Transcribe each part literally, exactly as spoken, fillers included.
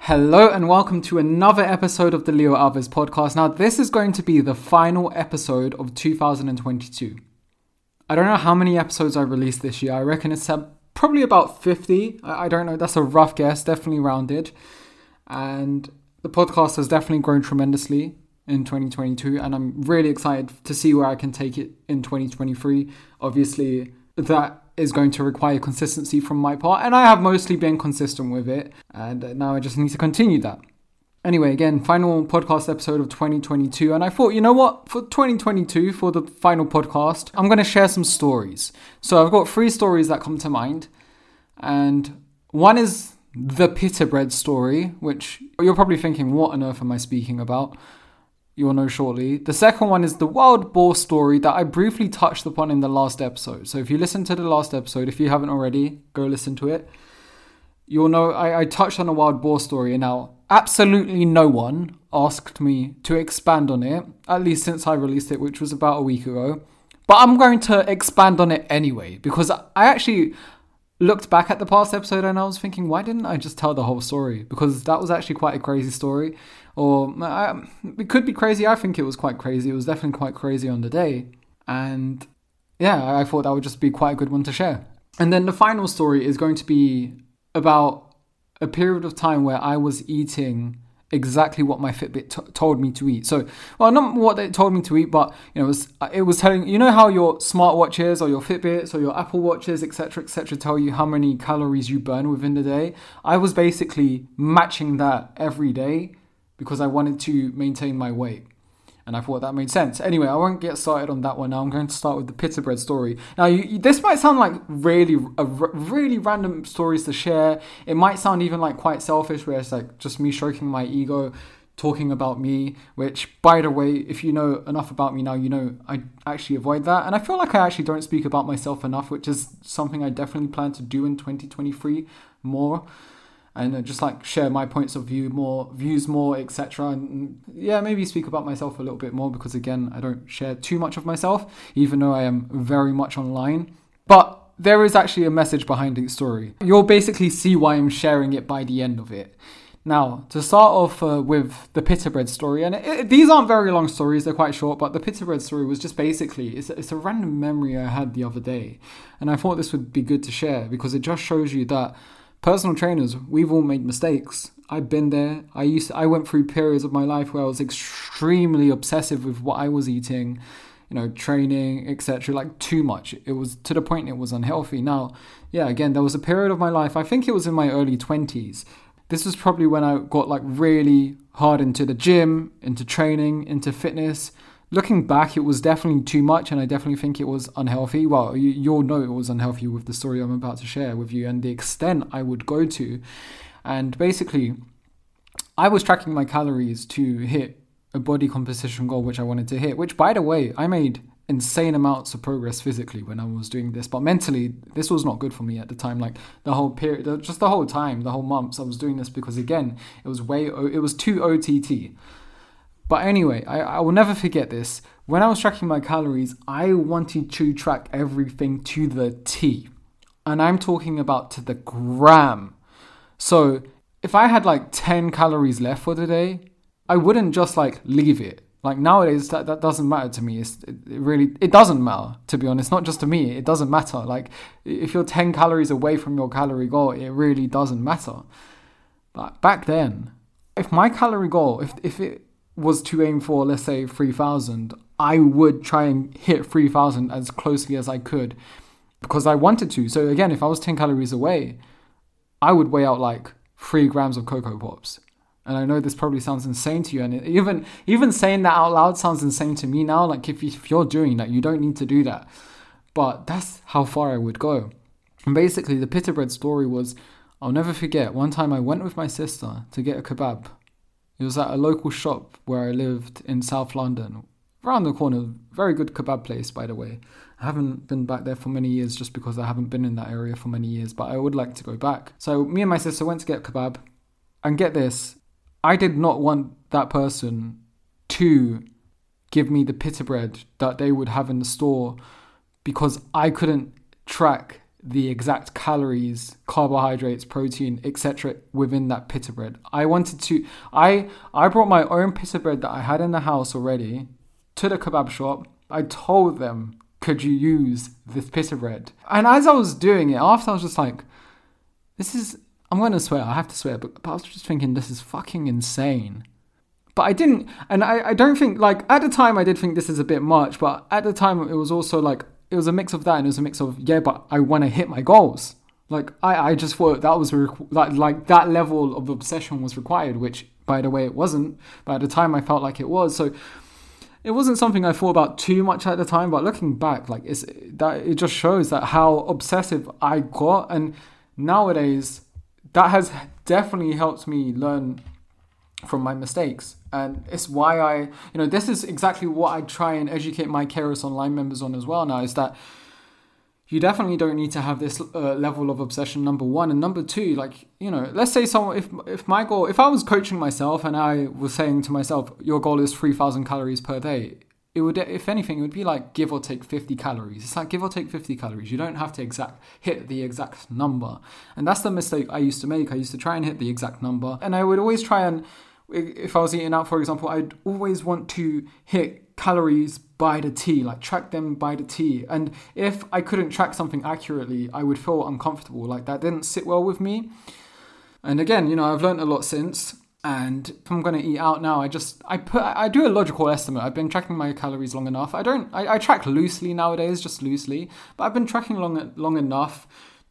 Hello and welcome to another episode of the Leo Alves podcast. Now, this is going to be the final episode of two thousand twenty-two. I don't know how many episodes I released this year. I reckon it's uh, probably about fifty. I, I don't know. That's a rough guess, definitely rounded. And the podcast has definitely grown tremendously in twenty twenty-two. And I'm really excited to see where I can take it in twenty twenty-three. Obviously, that is going to require consistency from my part, and I have mostly been consistent with it, and now I just need to continue that. Anyway, again, final podcast episode of twenty twenty-two, and I thought, you know what, for twenty twenty-two, for the final podcast, I'm going to share some stories. So I've got three stories that come to mind, and one is the pita bread story, which you're probably thinking, what on earth am I speaking about? You'll know shortly. The second one is the wild boar story that I briefly touched upon in the last episode. So if you listen to the last episode, if you haven't already, go listen to it. You'll know I, I touched on a wild boar story, and now absolutely no one asked me to expand on it, at least since I released it, which was about a week ago. But I'm going to expand on it anyway, because I actually looked back at the past episode and I was thinking, why didn't I just tell the whole story? Because that was actually quite a crazy story. Or uh, it could be crazy. I think it was quite crazy. It was definitely quite crazy on the day. And yeah, I thought that would just be quite a good one to share. And then the final story is going to be about a period of time where I was eating exactly what my Fitbit t- told me to eat. So, well, not what it told me to eat, but you know, it was, it was telling, you know how your smartwatches or your Fitbits or your Apple Watches, et cetera, et cetera, tell you how many calories you burn within the day. I was basically matching that every day because I wanted to maintain my weight. And I thought that made sense. Anyway, I won't get started on that one now. I'm going to start with the pita bread story. Now, you, you, this might sound like really, a, really random stories to share. It might sound even like quite selfish, where it's like just me stroking my ego, talking about me, which, by the way, if you know enough about me now, you know I actually avoid that. And I feel like I actually don't speak about myself enough, which is something I definitely plan to do in twenty twenty-three more. And just like share my points of view more, views more, et cetera. And yeah, maybe speak about myself a little bit more because again, I don't share too much of myself, even though I am very much online. But there is actually a message behind the story. You'll basically see why I'm sharing it by the end of it. Now, to start off uh, with the pita bread story, and it, it, these aren't very long stories, they're quite short, but the pita bread story was just basically, it's, it's a random memory I had the other day. And I thought this would be good to share because it just shows you that personal trainers, we've all made mistakes. I've been there. I used to, I went through periods of my life where I was extremely obsessive with what I was eating, you know, training, et cetera. Like too much. It was to the point it was unhealthy. Now, yeah, again, there was a period of my life, I think it was in my early twenties. This was probably when I got like really hard into the gym, into training, into fitness. Looking back, it was definitely too much, and I definitely think it was unhealthy. Well, you, you'll know it was unhealthy with the story I'm about to share with you and the extent I would go to. And basically, I was tracking my calories to hit a body composition goal which I wanted to hit, which, by the way, I made insane amounts of progress physically when I was doing this. But mentally, this was not good for me at the time. Like the whole period, just the whole time, the whole months I was doing this because, again, it was way, it was too O T T. But anyway, I, I will never forget this. When I was tracking my calories, I wanted to track everything to the T. And I'm talking about to the gram. So if I had like ten calories left for the day, I wouldn't just like leave it. Like nowadays, that, that doesn't matter to me. It's, it, it really, it doesn't matter, to be honest. Not just to me, it doesn't matter. Like if you're ten calories away from your calorie goal, it really doesn't matter. But back then, if my calorie goal, if if it was to aim for, let's say, three thousand, I would try and hit three thousand as closely as I could because I wanted to. So again, if I was ten calories away, I would weigh out like three grams of Cocoa Pops. And I know this probably sounds insane to you. And it, even even saying that out loud sounds insane to me now. Like if, you, if you're doing that, you don't need to do that. But that's how far I would go. And basically, the pita bread story was, I'll never forget, one time I went with my sister to get a kebab. It was at a local shop where I lived in South London, around the corner. Very good kebab place, by the way. I haven't been back there for many years just because I haven't been in that area for many years, but I would like to go back. So me and my sister went to get kebab. And get this, I did not want that person to give me the pita bread that they would have in the store because I couldn't track the exact calories, carbohydrates, protein, et cetera within that pita bread. I wanted to, I, I brought my own pita bread that I had in the house already to the kebab shop. I told them, could you use this pita bread? And as I was doing it, after I was just like, this is, I'm going to swear, I have to swear, but, but I was just thinking, this is fucking insane. But I didn't, and I, I don't think, like, at the time I did think this is a bit much, but at the time it was also like, it was a mix of that and it was a mix of, yeah, but I want to hit my goals. Like, I, I just thought that was, requ- like, like, that level of obsession was required, which, by the way, it wasn't. But at the time I felt like it was. So it wasn't something I thought about too much at the time, but looking back, like, it's, that it just shows that how obsessive I got. And nowadays, that has definitely helped me learn from my mistakes. And it's why I, you know, this is exactly what I try and educate my Kairos Online members on as well now, is that you definitely don't need to have this uh, level of obsession, number one. And number two, like, you know, let's say someone, if if my goal, if I was coaching myself and I was saying to myself, your goal is three thousand calories per day, it would, if anything, it would be like give or take fifty calories. It's like give or take fifty calories. You don't have to exact hit the exact number. And that's the mistake I used to make. I used to try and hit the exact number. And I would always try and, if I was eating out, for example, I'd always want to hit calories by the T, like track them by the T. And if I couldn't track something accurately, I would feel uncomfortable. Like, that didn't sit well with me. And again, you know, I've learned a lot since. And if I'm going to eat out now, I just, I put, I do a logical estimate. I've been tracking my calories long enough. I don't, I, I track loosely nowadays, just loosely. But I've been tracking long, long enough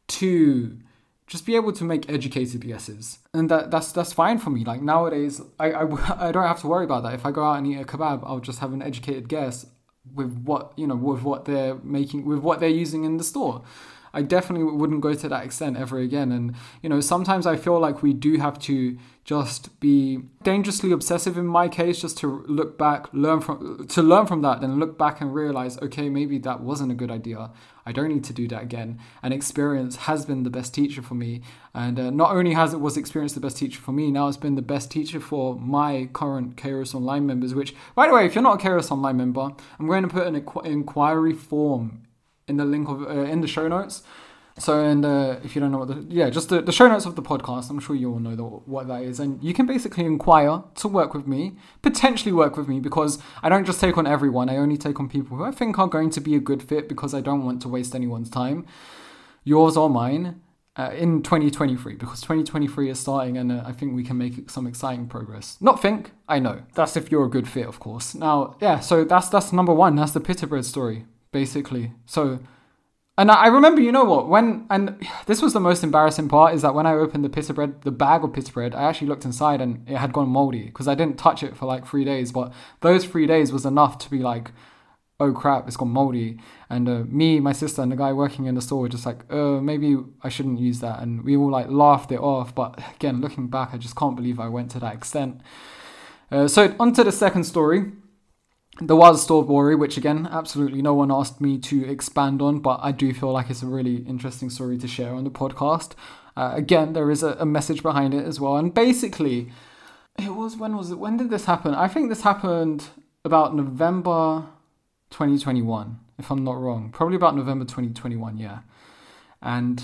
to just be able to make educated guesses. And that that's that's fine for me. Like, nowadays, I, I, I don't have to worry about that. If I go out and eat a kebab, I'll just have an educated guess with what, you know, with what they're making, with what they're using in the store. I definitely wouldn't go to that extent ever again. And, you know, sometimes I feel like we do have to just be dangerously obsessive in my case, just to look back, learn from, to learn from that, then look back and realize, okay, maybe that wasn't a good idea. I don't need to do that again. And experience has been the best teacher for me. And uh, not only has it was experience the best teacher for me, now it's been the best teacher for my current Kairos Online members, which, by the way, if you're not a Kairos Online member, I'm going to put an inqu- inquiry form in the link of uh, in the show notes. So, and uh, if you don't know what the, yeah, just the, the show notes of the podcast, I'm sure you all know the, what that is. And you can basically inquire to work with me, potentially work with me, because I don't just take on everyone. I only take on people who I think are going to be a good fit, because I don't want to waste anyone's time, yours or mine, uh, in twenty twenty-three, because twenty twenty-three is starting, and uh, I think we can make some exciting progress. Not think, I know. That's if you're a good fit, of course. Now, yeah, so that's that's number one. That's the pita bread story, basically. So, and I remember, you know what, when, and this was the most embarrassing part, is that when I opened the pita bread, the bag of pita bread, I actually looked inside and it had gone moldy, because I didn't touch it for like three days. But those three days was enough to be like, oh crap, it's gone moldy. And uh, me, my sister, and the guy working in the store were just like, uh, maybe I shouldn't use that. And we all like laughed it off. But again, looking back, I just can't believe I went to that extent. Uh, so on to the second story. The wild story, which again, absolutely no one asked me to expand on, but I do feel like it's a really interesting story to share on the podcast. Uh, again, there is a, a message behind it as well. And basically, it was, when was it? When did this happen? I think this happened about November twenty twenty-one, if I'm not wrong. Probably about November twenty twenty-one, yeah. And,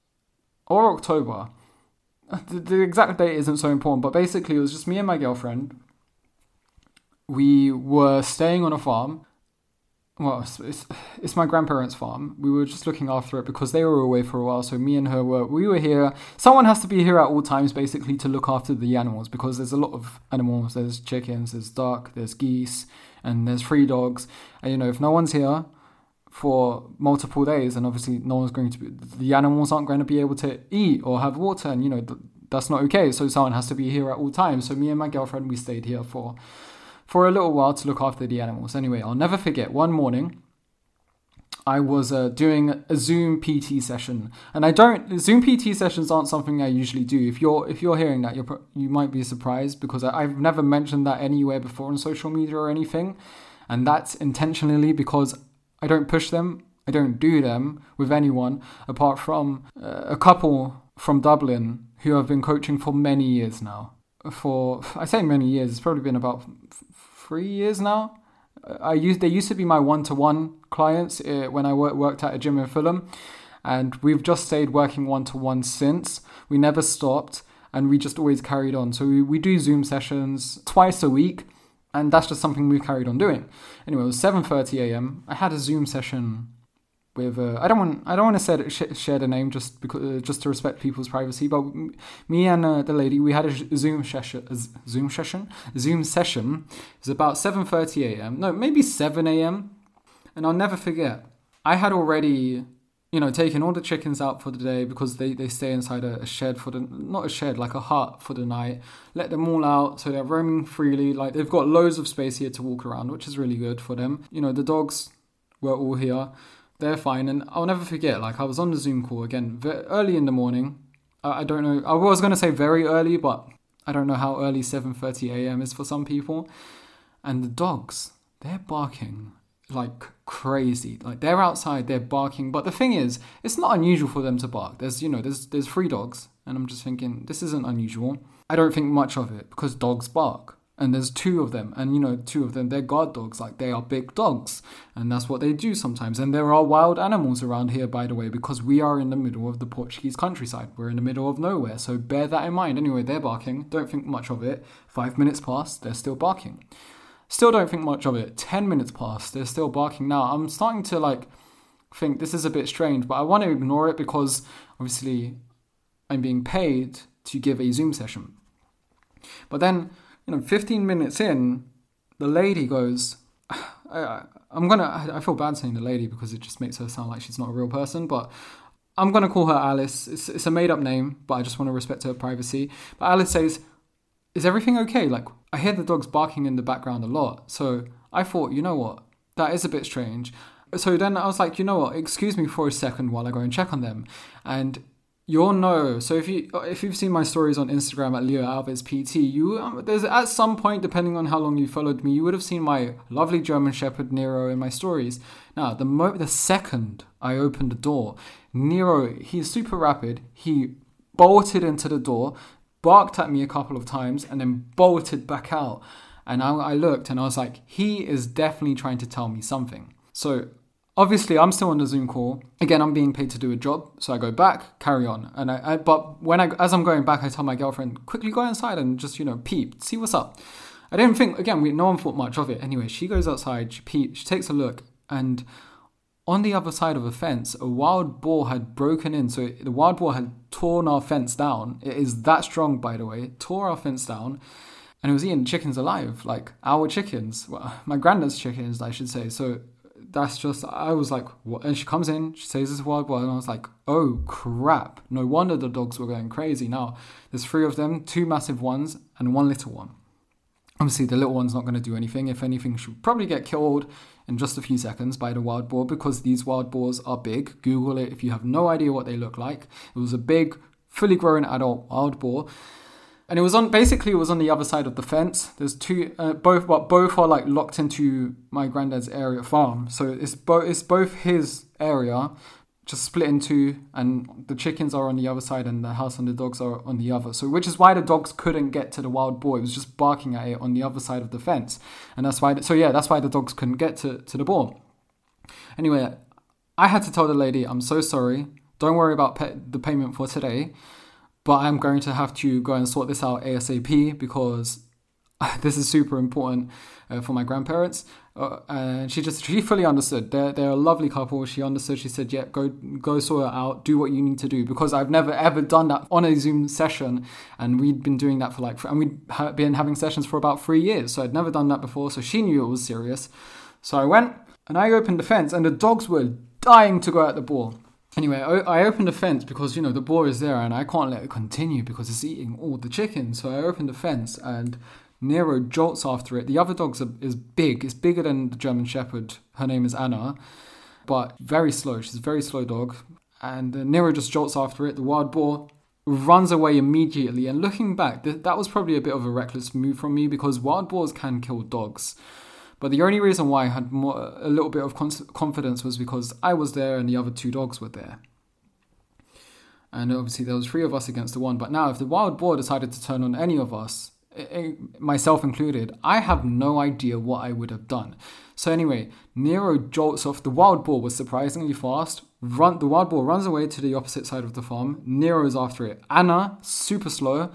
or October. The, the exact date isn't so important, but basically it was just me and my girlfriend. We were staying on a farm. Well, it's, it's, it's my grandparents' farm. We were just looking after it because they were away for a while. So me and her were, we were here. Someone has to be here at all times, basically, to look after the animals, because there's a lot of animals. There's chickens, there's duck, there's geese, and there's three dogs. And, you know, if no one's here for multiple days, and obviously no one's going to be, the animals aren't going to be able to eat or have water, and, you know, th- that's not okay. So someone has to be here at all times. So me and my girlfriend, we stayed here for... for a little while to look after the animals. Anyway, I'll never forget, one morning, I was uh, doing a Zoom P T session. And I don't, Zoom P T sessions aren't something I usually do. If you're if you're hearing that, you're, you might be surprised, because I, I've never mentioned that anywhere before on social media or anything. And that's intentionally because I don't push them. I don't do them with anyone apart from uh, a couple from Dublin who I've been coaching for many years now. For, I say many years, it's probably been about f- three years now. I used They used to be my one-to-one clients uh, when I work, worked at a gym in Fulham. And we've just stayed working one-to-one since. We never stopped, and we just always carried on. So we, we do Zoom sessions twice a week, and that's just something we carried on doing. Anyway, it was seven thirty a.m. I had a Zoom session with uh, I don't want I don't want to say, sh- share the name just because uh, just to respect people's privacy. But m- me and uh, the lady, we had a sh- Zoom session. A z- Zoom session. Zoom session. It was about seven thirty a.m. No, maybe seven a.m. And I'll never forget. I had already, you know, taken all the chickens out for the day because they, they stay inside a, a shed for the not a shed like a hut for the night. Let them all out so they're roaming freely. Like they've got loads of space here to walk around, which is really good for them. You know, the dogs were all here. They're fine, and I'll never forget, like, I was on the Zoom call again, very early in the morning. I, I don't know, I was going to say very early, but I don't know how early seven thirty a.m. is for some people. And the dogs, they're barking like crazy. Like, they're outside, they're barking. But the thing is, it's not unusual for them to bark. There's, you know, there's there's three dogs, and I'm just thinking, this isn't unusual. I don't think much of it, because dogs bark. And there's two of them, and you know, two of them, they're guard dogs, like they are big dogs, and that's what they do sometimes. And there are wild animals around here, by the way, because we are in the middle of the Portuguese countryside. We're in the middle of nowhere, so bear that in mind. Anyway, they're barking, don't think much of it. Five minutes past, they're still barking. Still don't think much of it. Ten minutes past, they're still barking. Now, I'm starting to like think this is a bit strange, but I want to ignore it because obviously I'm being paid to give a Zoom session. But then, you know, fifteen minutes in, the lady goes, I, I'm going to, I feel bad saying the lady because it just makes her sound like she's not a real person, but I'm going to call her Alice. It's, it's a made up name, but I just want to respect her privacy. But Alice says, is everything okay? Like, I hear the dogs barking in the background a lot. So I thought, you know what, that is a bit strange. So then I was like, you know what, excuse me for a second while I go and check on them. And you'll know. So if you if you've seen my stories on Instagram at Leo Alves P T, you um, there's at some point, depending on how long you followed me, you would have seen my lovely German Shepherd Nero in my stories. Now, the mo- the second I opened the door, Nero, he's super rapid. He bolted into the door, barked at me a couple of times, and then bolted back out. And I, I looked and I was like, he is definitely trying to tell me something. So obviously, I'm still on the Zoom call. Again, I'm being paid to do a job, so I go back, carry on. And I, I but when I, as I'm going back, I tell my girlfriend, quickly go inside and just, you know, peep, see what's up. I didn't think, again, we, no one thought much of it. Anyway, she goes outside, she peeps, she takes a look, and on the other side of a fence, a wild boar had broken in. So the wild boar had torn our fence down. It is that strong, by the way. Tore our fence down, and it was eating chickens alive, like our chickens, well, my granddad's chickens, I should say. So that's just, I was like, what? And she comes in, she says it's wild boar, and I was like, oh crap, no wonder the dogs were going crazy. Now, there's three of them, two massive ones and one little one. Obviously, the little one's not going to do anything. If anything, she'll probably get killed in just a few seconds by the wild boar, because these wild boars are big. Google it if you have no idea what they look like. It was a big, fully grown adult wild boar. And it was on, basically it was on the other side of the fence. There's two, uh, both, but both are like locked into my granddad's area farm. So it's both, it's both his area, just split in two, and the chickens are on the other side and the house and the dogs are on the other. So which is why the dogs couldn't get to the wild boar. It was just barking at it on the other side of the fence. And that's why, so yeah, that's why the dogs couldn't get to, to the boar. Anyway, I had to tell the lady, I'm so sorry. Don't worry about pay- the payment for today. But I'm going to have to go and sort this out ASAP because this is super important uh, for my grandparents. Uh, and she just, she fully understood. They're, they're a lovely couple. She understood. She said, yeah, go go sort it out. Do what you need to do. Because I've never ever done that on a Zoom session. And we'd been doing that for like, and we'd ha- been having sessions for about three years. So I'd never done that before. So she knew it was serious. So I went and I opened the fence and the dogs were dying to go at the boar. Anyway, I opened the fence because, you know, the boar is there and I can't let it continue because it's eating all the chickens. So I opened the fence and Nero jolts after it. The other dog is big. It's bigger than the German Shepherd. Her name is Anna, but very slow. She's a very slow dog. And uh, Nero just jolts after it. The wild boar runs away immediately. And looking back, th- that was probably a bit of a reckless move from me because wild boars can kill dogs. But the only reason why I had more, a little bit of confidence was because I was there and the other two dogs were there. And obviously there was three of us against the one. But now if the wild boar decided to turn on any of us, myself included, I have no idea what I would have done. So anyway, Nero jolts off. The wild boar was surprisingly fast. Run, the wild boar runs away to the opposite side of the farm. Nero's after it. Anna, super slow.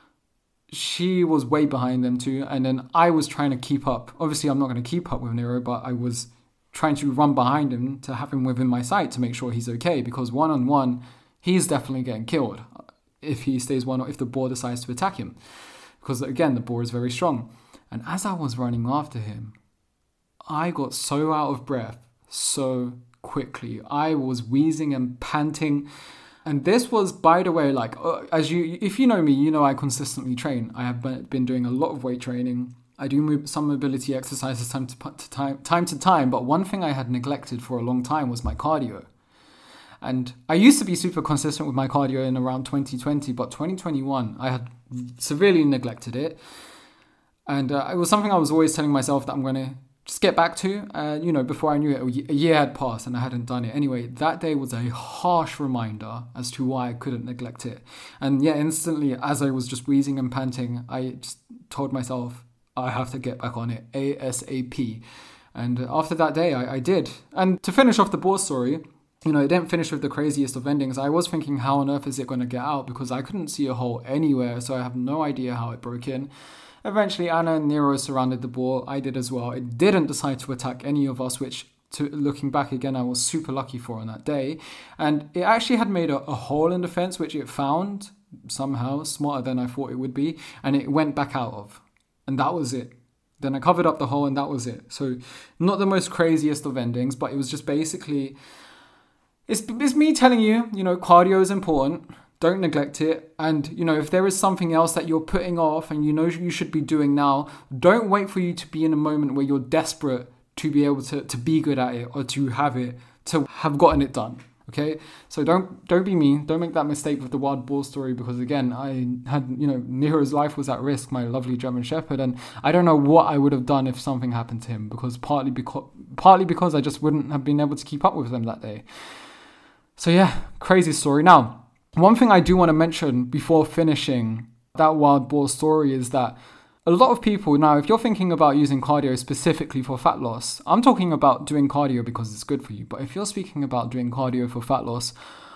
She was way behind them too. And then I was trying to keep up. Obviously, I'm not going to keep up with Nero, but I was trying to run behind him to have him within my sight to make sure he's okay. Because one-on-one, he's definitely getting killed if he stays one or if the boar decides to attack him. Because again, the boar is very strong. And as I was running after him, I got so out of breath so quickly. I was wheezing and panting. And this was, by the way, like, uh, as you, if you know me, you know I consistently train. I have been doing a lot of weight training. I do move some mobility exercises time to, to time, time to time. But one thing I had neglected for a long time was my cardio. And I used to be super consistent with my cardio in around twenty twenty, but twenty twenty-one, I had severely neglected it. And uh, it was something I was always telling myself that I'm going to just get back to. Uh, you know, before I knew it, a year had passed and I hadn't done it. Anyway, that day was a harsh reminder as to why I couldn't neglect it. And yeah, instantly, as I was just wheezing and panting, I just told myself, I have to get back on it ASAP. And after that day, I, I did. And to finish off the boar story, you know, it didn't finish with the craziest of endings. I was thinking, how on earth is it going to get out? Because I couldn't see a hole anywhere, so I have no idea how it broke in. Eventually, Anna and Nero surrounded the boar. I did as well. It didn't decide to attack any of us, which, to looking back again, I was super lucky for on that day. And it actually had made a, a hole in the fence, which it found somehow, smarter than I thought it would be, and it went back out of. And that was it. Then I covered up the hole and that was it. So not the most craziest of endings, but it was just basically... It's, it's me telling you, you know, cardio is important. Don't neglect it. And, you know, if there is something else that you're putting off and you know you should be doing now, don't wait for you to be in a moment where you're desperate to be able to, to be good at it or to have it, to have gotten it done. Okay? So don't don't be me. Don't make that mistake with the wild boar story because, again, I had, you know, Nero's life was at risk, my lovely German Shepherd. And I don't know what I would have done if something happened to him because partly because, partly because I just wouldn't have been able to keep up with them that day. So yeah, crazy story. Now, one thing I do want to mention before finishing that wild boar story is that a lot of people, now if you're thinking about using cardio specifically for fat loss, I'm talking about doing cardio because it's good for you. But if you're speaking about doing cardio for fat loss,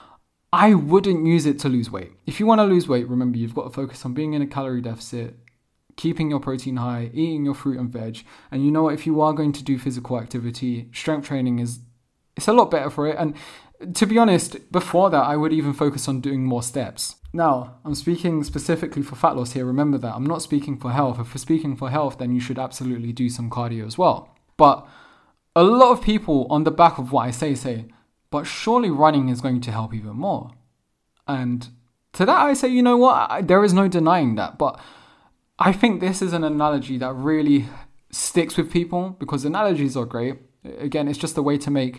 I wouldn't use it to lose weight. If you want to lose weight, remember you've got to focus on being in a calorie deficit, keeping your protein high, eating your fruit and veg. And you know what, if you are going to do physical activity, strength training is, it's a lot better for it. And to be honest, before that, I would even focus on doing more steps. Now, I'm speaking specifically for fat loss here. Remember that. I'm not speaking for health. If you're speaking for health, then you should absolutely do some cardio as well. But a lot of people on the back of what I say, say, but surely running is going to help even more. And to that, I say, you know what? I, there is no denying that. But I think this is an analogy that really sticks with people because analogies are great. Again, it's just a way to make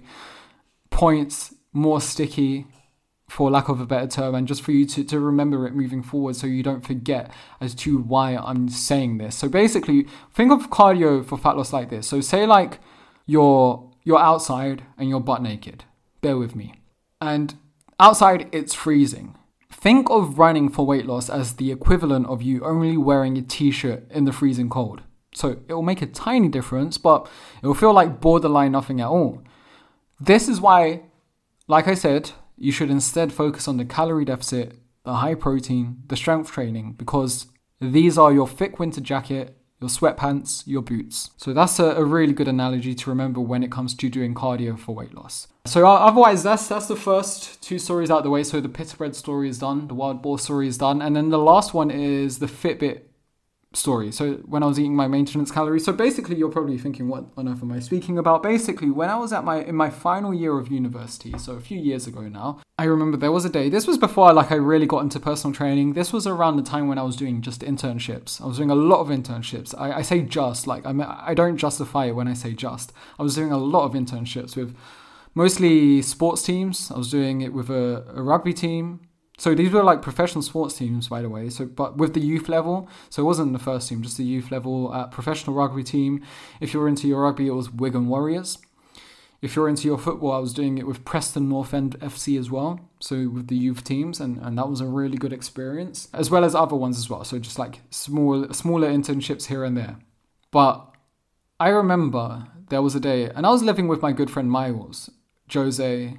points more sticky, for lack of a better term, and just for you to, to remember it moving forward so you don't forget as to why I'm saying this. So basically, think of cardio for fat loss like this. So say like you're you're outside and you're butt naked. Bear with me. And outside it's freezing. Think of running for weight loss as the equivalent of you only wearing a t-shirt in the freezing cold. So it will make a tiny difference, but it will feel like borderline nothing at all. This is why, like I said, you should instead focus on the calorie deficit, the high protein, the strength training, because these are your thick winter jacket, your sweatpants, your boots. So that's a, a really good analogy to remember when it comes to doing cardio for weight loss. So uh, otherwise, that's that's the first two stories out the way. So the pita bread story is done, the wild boar story is done, and then the last one is the Fitbit story. So when I was eating my maintenance calories. So basically you're probably thinking, what on earth am I speaking about? Basically, when I was at my in my final year of university, so a few years ago now, I remember there was a day, this was before like I really got into personal training. This was around the time when I was doing just internships. I was doing a lot of internships. I, I say just, like I mean, I don't justify it when I say just. I was doing a lot of internships with mostly sports teams. I was doing it with a, a rugby team. So these were like professional sports teams, by the way. So, but with the youth level, so it wasn't the first team, just the youth level uh, professional rugby team. If you're into your rugby, it was Wigan Warriors. If you're into your football, I was doing it with Preston North End F C as well. So with the youth teams, and, and that was a really good experience, as well as other ones as well. So just like small, smaller internships here and there. But I remember there was a day, and I was living with my good friend Miles, Jose,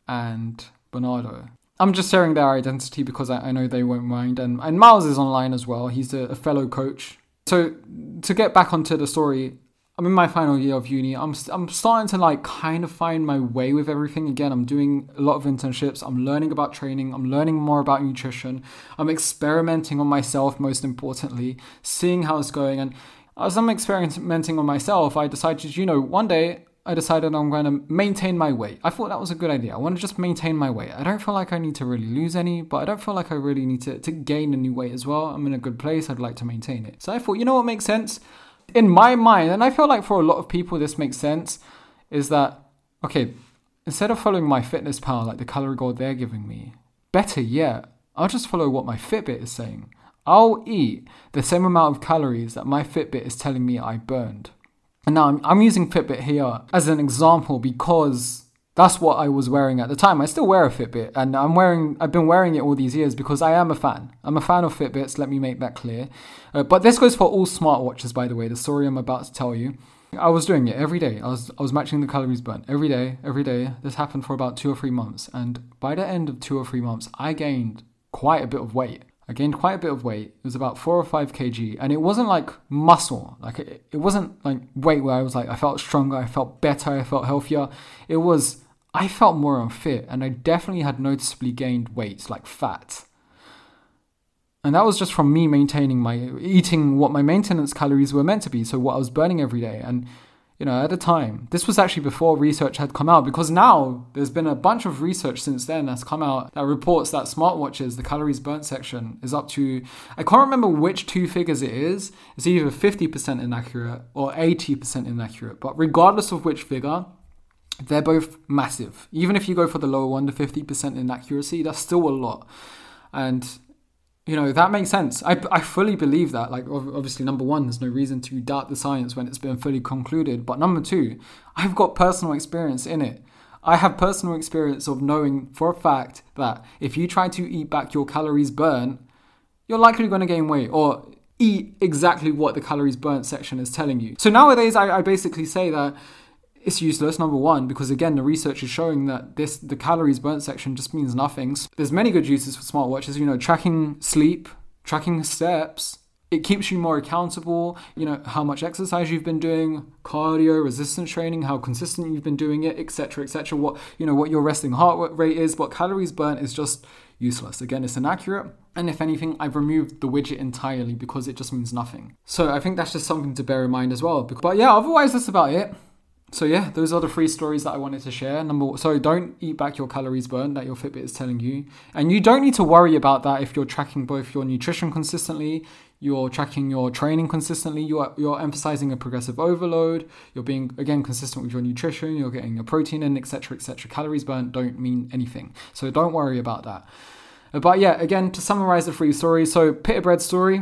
and Bernardo. I'm just sharing their identity because I, I know they won't mind. And, and Miles is online as well. He's a, a fellow coach. So to get back onto the story, I'm in my final year of uni. I'm I'm starting to like kind of find my way with everything again. I'm doing a lot of internships. I'm learning about training. I'm learning more about nutrition. I'm experimenting on myself, most importantly, seeing how it's going. And as I'm experimenting on myself, I decided, you know, one day I decided I'm going to maintain my weight. I thought that was a good idea. I want to just maintain my weight. I don't feel like I need to really lose any, but I don't feel like I really need to, to gain a new weight as well. I'm in a good place. I'd like to maintain it. So I thought, you know what makes sense? In my mind, and I feel like for a lot of people this makes sense, is that, okay, instead of following MyFitnessPal, like the calorie goal they're giving me, better yet, I'll just follow what my Fitbit is saying. I'll eat the same amount of calories that my Fitbit is telling me I burned. And now I'm, I'm using Fitbit here as an example because that's what I was wearing at the time. I still wear a Fitbit, and I'm wearing, I've been wearing it all these years because I am a fan. I'm a fan of Fitbits, let me make that clear. Uh, but this goes for all smartwatches, by the way, the story I'm about to tell you. I was doing it every day. I was I was matching the calories burnt every day, every day. This happened for about two or three months. And by the end of two or three months, I gained quite a bit of weight. I gained quite a bit of weight. It was about four or five kilograms. And it wasn't like muscle. Like it, it wasn't like weight where I was like, I felt stronger, I felt better, I felt healthier. It was, I felt more unfit. And I definitely had noticeably gained weight, like fat. And that was just from me maintaining my, eating what my maintenance calories were meant to be. So what I was burning every day. And, you know, at the time, this was actually before research had come out, because now there's been a bunch of research since then that's come out that reports that smartwatches, the calories burnt section is up to, I can't remember which two figures it is. It's either fifty percent inaccurate or eighty percent inaccurate. But regardless of which figure, they're both massive. Even if you go for the lower one, the fifty percent inaccuracy, that's still a lot. And you know, that makes sense. I, I fully believe that. Like, obviously, number one, there's no reason to doubt the science when it's been fully concluded. But number two, I've got personal experience in it. I have personal experience of knowing for a fact that if you try to eat back your calories burnt, you're likely going to gain weight or eat exactly what the calories burnt section is telling you. So nowadays, I, I basically say that it's useless, number one, because again, the research is showing that this the calories burnt section just means nothing. There's many good uses for smartwatches, you know, tracking sleep, tracking steps. It keeps you more accountable, you know, how much exercise you've been doing, cardio, resistance training, how consistent you've been doing it, et cetera, et cetera. What, you know, what your resting heart rate is, but calories burnt is just useless. Again, it's inaccurate. And if anything, I've removed the widget entirely because it just means nothing. So I think that's just something to bear in mind as well. But yeah, otherwise that's about it. So yeah, those are the three stories that I wanted to share. Number so don't eat back your calories burned that your Fitbit is telling you. And you don't need to worry about that if you're tracking both your nutrition consistently, you're tracking your training consistently, you're you're emphasizing a progressive overload, you're being, again, consistent with your nutrition, you're getting your protein in, et cetera, et cetera. Calories burnt don't mean anything. So don't worry about that. But yeah, again, to summarize the three stories, so pita bread story,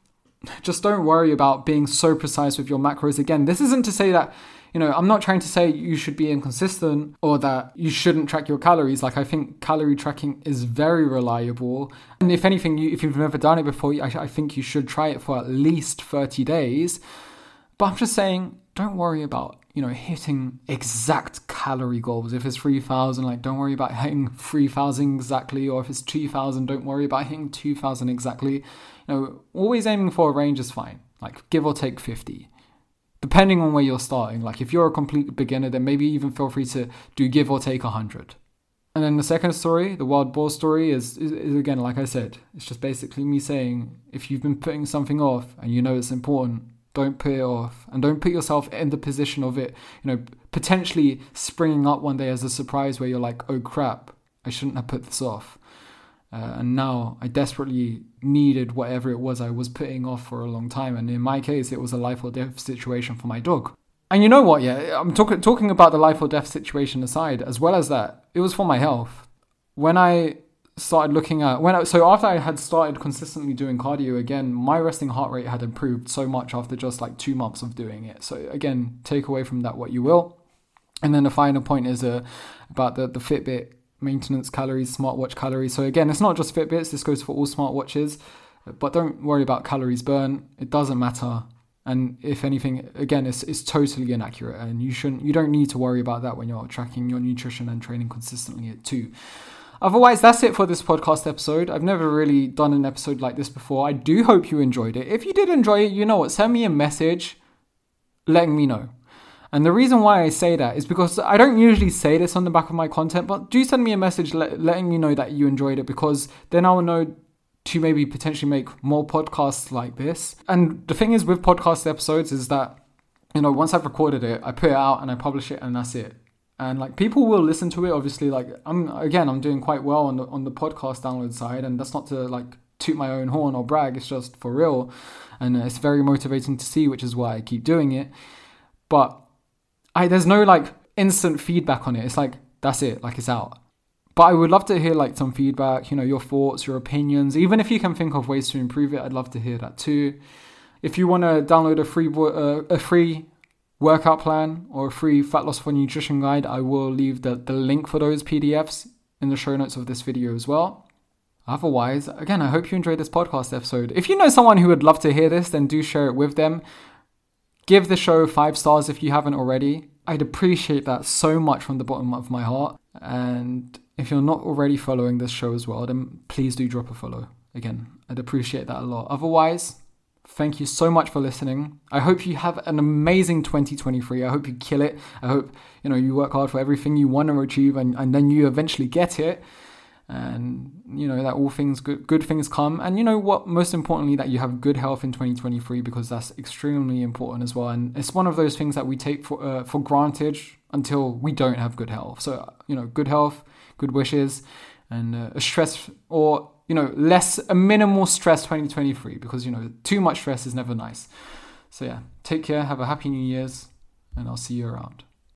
just don't worry about being so precise with your macros. Again, this isn't to say that, you know, I'm not trying to say you should be inconsistent or that you shouldn't track your calories. Like, I think calorie tracking is very reliable. And if anything, you, if you've never done it before, I, I think you should try it for at least thirty days. But I'm just saying, don't worry about, you know, hitting exact calorie goals. If it's three thousand, like, don't worry about hitting three thousand exactly. Or if it's two thousand, don't worry about hitting two thousand exactly. You know, always aiming for a range is fine. Like, give or take fifty. Depending on where you're starting. Like, if you're a complete beginner, then maybe even feel free to do give or take one hundred. And then the second story, the wild boar story, is, is, is again, like I said, it's just basically me saying, if you've been putting something off and you know it's important, don't put it off. And don't put yourself in the position of it, you know, potentially springing up one day as a surprise where you're like, oh crap, I shouldn't have put this off. Uh, and now I desperately needed whatever it was I was putting off for a long time. And in my case, it was a life or death situation for my dog. And you know what? Yeah, I'm talking talking about the life or death situation aside, as well as that, it was for my health. When I started looking at, when I, so after I had started consistently doing cardio again, my resting heart rate had improved so much after just like two months of doing it. So again, take away from that what you will. And then the final point is uh, about the, the Fitbit maintenance calories, smartwatch calories. So again, it's not just Fitbits, this goes for all smartwatches, but don't worry about calories burnt. It doesn't matter. And if anything, again, it's, it's totally inaccurate, and you shouldn't, you don't need to worry about that when you're tracking your nutrition and training consistently too. Otherwise, that's it for this podcast episode. I've never really done an episode like this before. I do hope you enjoyed it. If you did enjoy it, you know what, send me a message letting me know. And the reason why I say that is because I don't usually say this on the back of my content, but do send me a message let, letting me know that you enjoyed it, because then I will know to maybe potentially make more podcasts like this. And the thing is with podcast episodes is that, you know, once I've recorded it, I put it out and I publish it, and that's it. And like, people will listen to it. Obviously, like I'm again, I'm doing quite well on the on the podcast download side, and that's not to like toot my own horn or brag. It's just for real, and it's very motivating to see, which is why I keep doing it. But I there's no like instant feedback on it. It's like, that's it, like it's out. But I would love to hear like some feedback, you know, your thoughts, your opinions. Even if you can think of ways to improve it, I'd love to hear that too. If you want to download a free uh, a free workout plan or a free fat loss for nutrition guide, I will leave the, the link for those P D Fs in the show notes of this video as well. Otherwise, again, I hope you enjoyed this podcast episode. If you know someone who would love to hear this, then do share it with them. Give the show five stars if you haven't already. I'd appreciate that so much from the bottom of my heart. And if you're not already following this show as well, then please do drop a follow. Again, I'd appreciate that a lot. Otherwise, thank you so much for listening. I hope you have an amazing twenty twenty-three. I hope you kill it. I hope, you know, you work hard for everything you want to achieve, and, and then you eventually get it. And, you know, that all things, good, good things come. And you know what, most importantly, that you have good health in twenty twenty-three, because that's extremely important as well. And it's one of those things that we take for uh, for granted until we don't have good health. So, you know, good health, good wishes, and uh, a stress or, you know, less, a minimal stress twenty twenty-three, because, you know, too much stress is never nice. So yeah, take care, have a happy New Year's, and I'll see you around.